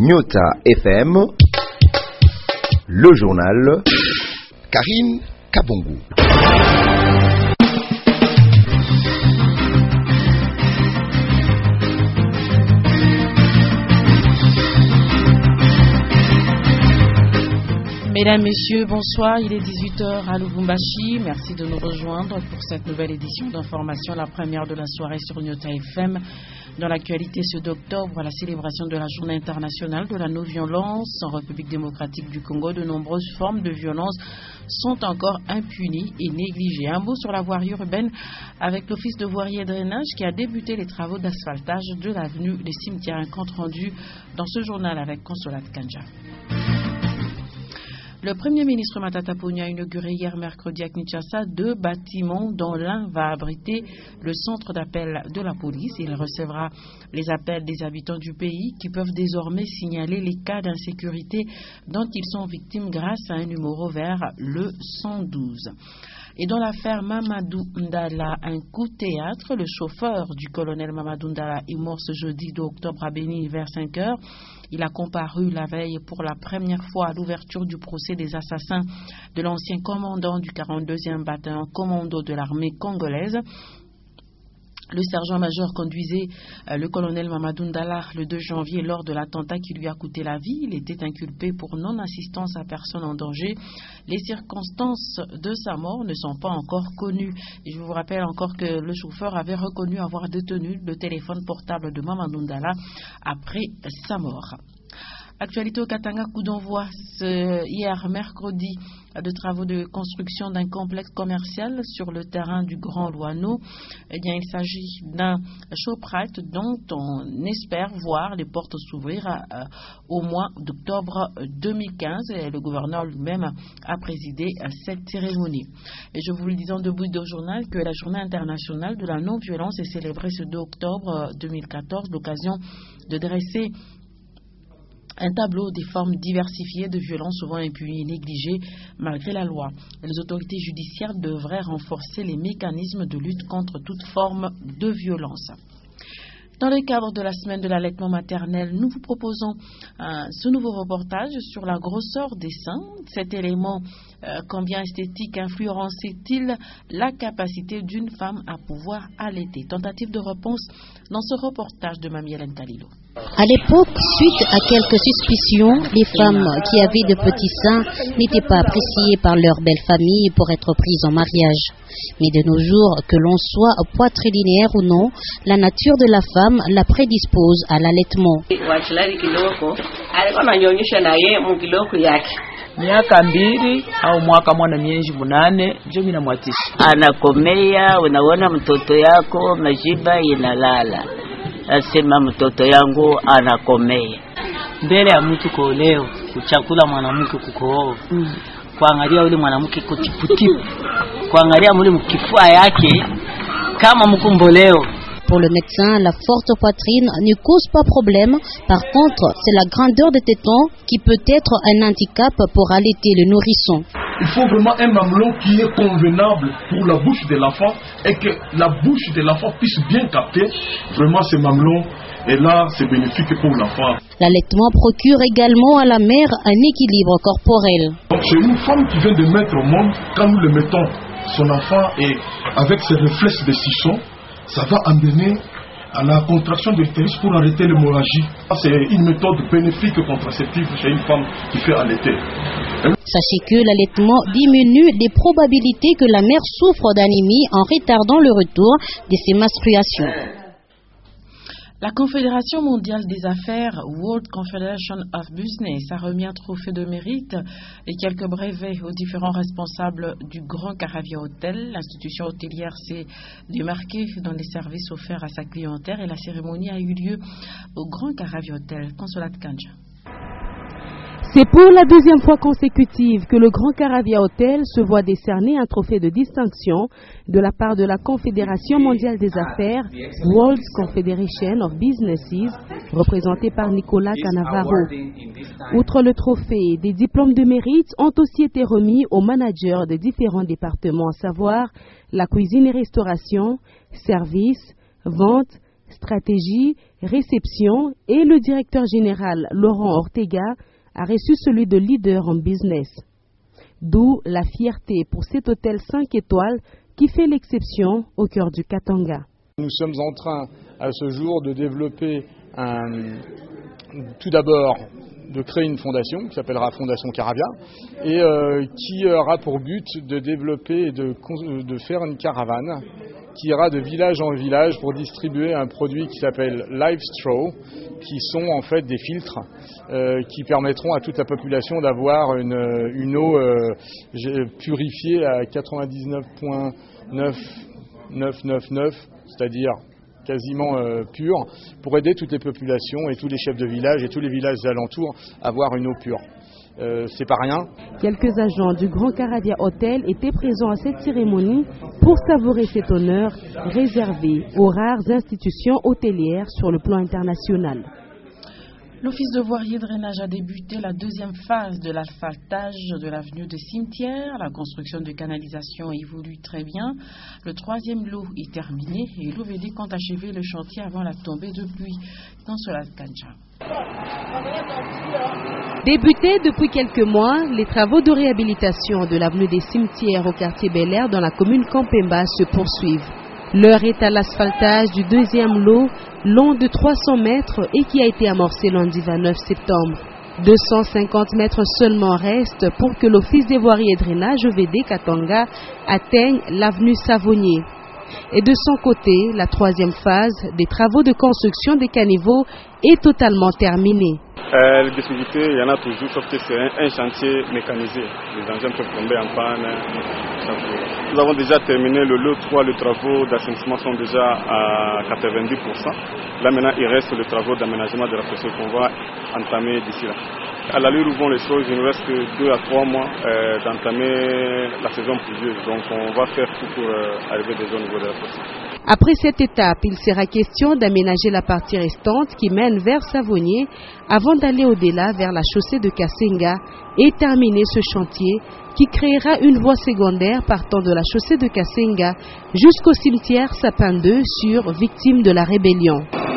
Nyota FM, le journal Karine Kabongo. Mesdames, Messieurs, bonsoir. Il est 18h à Lubumbashi. Merci de nous rejoindre pour cette nouvelle édition d'information, la première de la soirée sur Nyota FM. Dans l'actualité, ce 2 octobre, la célébration de la Journée internationale de la non-violence en République démocratique du Congo, de nombreuses formes de violence sont encore impunies et négligées. Un mot sur la voirie urbaine avec l'Office de voirie et drainage qui a débuté les travaux d'asphaltage de l'avenue des Cimetières. Un compte rendu dans ce journal avec Consolate Kanja. Le Premier ministre Matata Ponyo a inauguré hier mercredi à Kinshasa 2 bâtiments dont l'un va abriter le centre d'appel de la police. Il recevra les appels des habitants du pays qui peuvent désormais signaler les cas d'insécurité dont ils sont victimes grâce à un numéro vert, le 112. Et dans l'affaire Mamadou Ndala, un coup de théâtre, le chauffeur du colonel Mamadou Ndala est mort ce jeudi 2 octobre à Béni vers 5 heures. Il a comparu la veille pour la première fois à l'ouverture du procès des assassins de l'ancien commandant du 42e bataillon commando de l'armée congolaise. Le sergent-major conduisait le colonel Mamadou Ndala le 2 janvier lors de l'attentat qui lui a coûté la vie. Il était inculpé pour non-assistance à personne en danger. Les circonstances de sa mort ne sont pas encore connues. Et je vous rappelle encore que le chauffeur avait reconnu avoir détenu le téléphone portable de Mamadou Ndala après sa mort. Actualité au Katanga, coup d'envoi hier mercredi de travaux de construction d'un complexe commercial sur le terrain du Grand Louano. Eh bien, il s'agit d'un Shoprite dont on espère voir les portes s'ouvrir au mois d'octobre 2015. Et le gouverneur lui-même a présidé cette cérémonie. Et je vous le disais en début de journal que la journée internationale de la non-violence est célébrée ce 2 octobre 2014, l'occasion de dresser un tableau des formes diversifiées de violences souvent impunies et négligées malgré la loi. Les autorités judiciaires devraient renforcer les mécanismes de lutte contre toute forme de violence. Dans le cadre de la semaine de l'allaitement maternel, nous vous proposons ce nouveau reportage sur la grosseur des seins. Cet élément, combien esthétique, influençait-il la capacité d'une femme à pouvoir allaiter? Tentative de réponse dans ce reportage de Mamie Hélène Kalilo. À l'époque, suite à quelques suspicions, les femmes qui avaient de petits seins n'étaient pas appréciées par leur belle famille pour être prises en mariage. Mais de nos jours, que l'on soit poitrilinéaire ou non, la nature de la femme la prédispose à l'allaitement. Miaka 2 au mwaka mwana miezi 8 ndio mimi namwatisha. Anakomea, unaona mtoto yako majiba inalala. Asema mtoto yangu anakomea. Mbele ya mtu kuolewa, kuchakula mwanamke kukooa. Kuangalia yule mwanamke kutiputipu. Kuangalia yule mkifua yake kama mkumboleo. Pour le médecin, la forte poitrine ne cause pas problème. Par contre, c'est la grandeur des tétons qui peut être un handicap pour allaiter le nourrisson. Il faut vraiment un mamelon qui est convenable pour la bouche de l'enfant et que la bouche de l'enfant puisse bien capter vraiment ce mamelon. Et là, c'est bénéfique pour l'enfant. L'allaitement procure également à la mère un équilibre corporel. Donc, c'est une femme qui vient de mettre au monde, quand nous le mettons, son enfant et avec ses réflexes de suçon, ça va amener à la contraction de l'utérus pour arrêter l'hémorragie. C'est une méthode bénéfique contraceptive chez une femme qui fait allaiter. Sachez que l'allaitement diminue les probabilités que la mère souffre d'anémie en retardant le retour de ses menstruations. La Confédération mondiale des affaires, World Confederation of Business, a remis un trophée de mérite et quelques brevets aux différents responsables du Grand Caravia Hotel. L'institution hôtelière s'est démarquée dans les services offerts à sa clientèle et la cérémonie a eu lieu au Grand Caravia Hotel. Consolate Kanja. C'est pour la 2e fois consécutive que le Grand Caravia Hotel se voit décerner un trophée de distinction de la part de la Confédération mondiale des affaires, World Confederation of Businesses, représentée par Nicolas Canavaro. Outre le trophée, des diplômes de mérite ont aussi été remis aux managers des différents départements, à savoir la cuisine et restauration, services, vente, stratégie, réception et le directeur général Laurent Ortega a reçu celui de leader en business. D'où la fierté pour cet hôtel 5 étoiles qui fait l'exception au cœur du Katanga. Nous sommes en train à ce jour de développer tout d'abord de créer une fondation qui s'appellera Fondation Caravia et qui aura pour but de développer et de faire une caravane qui ira de village en village pour distribuer un produit qui s'appelle Live Straw, qui sont en fait des filtres qui permettront à toute la population d'avoir une eau purifiée à 99,9999, c'est-à-dire quasiment pure, pour aider toutes les populations et tous les chefs de village et tous les villages alentours à avoir une eau pure. C'est pas rien. Quelques agents du Grand Caravia Hotel étaient présents à cette cérémonie pour savourer cet honneur réservé aux rares institutions hôtelières sur le plan international. L'Office de voirie et drainage a débuté la deuxième phase de l'asphaltage de l'avenue des Cimetières. La construction de canalisation évolue très bien. Le troisième lot est terminé et l'OVD compte achever le chantier avant la tombée de pluie dans Solat Kancha. Débutés depuis quelques mois, les travaux de réhabilitation de l'avenue des Cimetières au quartier Bel Air dans la commune Campemba se poursuivent. L'heure est à l'asphaltage du deuxième lot, long de 300 mètres et qui a été amorcé lundi 29 septembre. 250 mètres seulement restent pour que l'Office des voiries et drainage OVD Katanga atteigne l'avenue Savonnier. Et de son côté, la troisième phase des travaux de construction des caniveaux est totalement terminée. Les difficultés, il y en a toujours, sauf que c'est un chantier mécanisé. Les engins peuvent tomber en panne. Nous avons déjà terminé le lot 3, les travaux d'assainissement sont déjà à 90%. Là maintenant, il reste les travaux d'aménagement de la chaussée qu'on va entamer d'ici là. À l'allure où vont les choses, il nous reste que 2 à 3 mois d'entamer la saison pluvieuse. Donc on va faire tout pour arriver déjà au niveau de la chaussée. Après cette étape, il sera question d'aménager la partie restante qui mène vers Savonnier avant d'aller au-delà vers la chaussée de Kasenga et terminer ce chantier qui créera une voie secondaire partant de la chaussée de Kasenga jusqu'au cimetière Sapin 2 sur victime de la rébellion.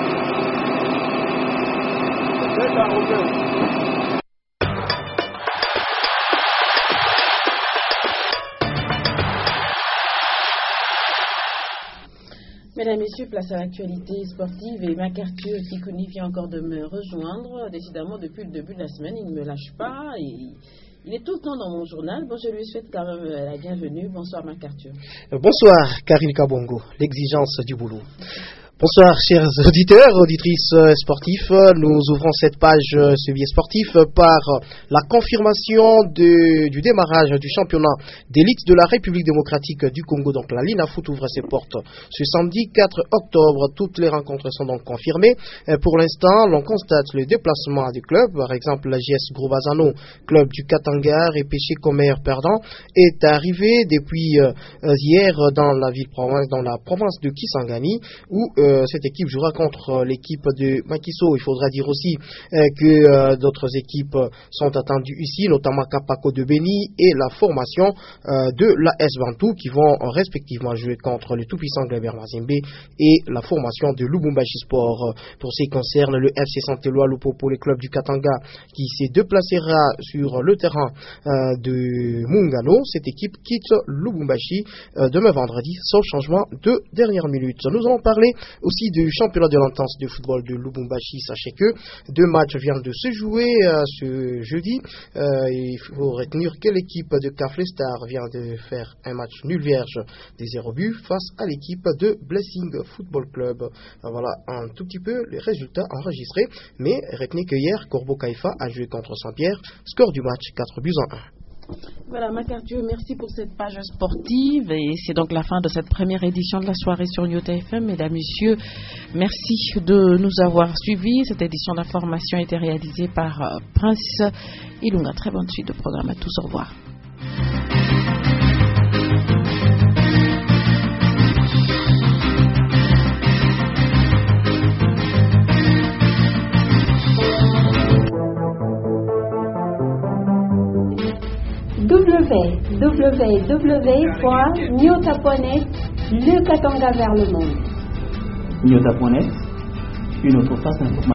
Mesdames, Messieurs, place à l'actualité sportive et MacArthur Kikouni vient encore de me rejoindre. Décidément, depuis le début de la semaine, il ne me lâche pas et il est tout le temps dans mon journal. Bon, je lui souhaite quand même la bienvenue. Bonsoir MacArthur. Bonsoir Karine Kabongo, l'exigence du boulot. Bonsoir chers auditeurs, auditrices sportifs. Nous ouvrons cette page ce billet sportif par la confirmation du démarrage du championnat d'élite de la République démocratique du Congo. Donc la Linafoot ouvre ses portes ce samedi 4 octobre. Toutes les rencontres sont donc confirmées. Pour l'instant, l'on constate le déplacement des clubs. Par exemple, la JS Grobazano, club du Katanga, repêché comme meilleur perdant, est arrivé depuis hier dans la province de Kisangani où cette équipe jouera contre l'équipe de Makiso. Il faudra dire aussi que d'autres équipes sont attendues ici, notamment Kapako de Beni et la formation de la S Bantou qui vont respectivement jouer contre le tout-puissant Gleber Mazembe et la formation de Lubumbashi Sport. Pour ce qui concerne le FC Santelwa Lupopo, le club du Katanga qui se déplacera sur le terrain de Mungano, cette équipe quitte Lubumbashi demain vendredi, sauf changement de dernière minute. Nous allons parler aussi du championnat de l'entente de football de Lubumbashi. Sachez que 2 matchs viennent de se jouer ce jeudi. Il faut retenir que l'équipe de Kafle Star vient de faire un match nul vierge des 0 buts face à l'équipe de Blessing Football Club. Voilà un tout petit peu les résultats enregistrés. Mais retenez que hier, Corbeau Kaifa a joué contre Saint-Pierre. Score du match 4 buts à 1. Voilà, MacArthur, merci pour cette page sportive et c'est donc la fin de cette première édition de la soirée sur Nyota FM. Mesdames, Messieurs, merci de nous avoir suivis. Cette édition d'information a été réalisée par Prince Ilunga. Très bonne suite de programme à tous. Au revoir. www.nyota.net, le Katanga vers le monde. Nyota.net une autre phase d'information.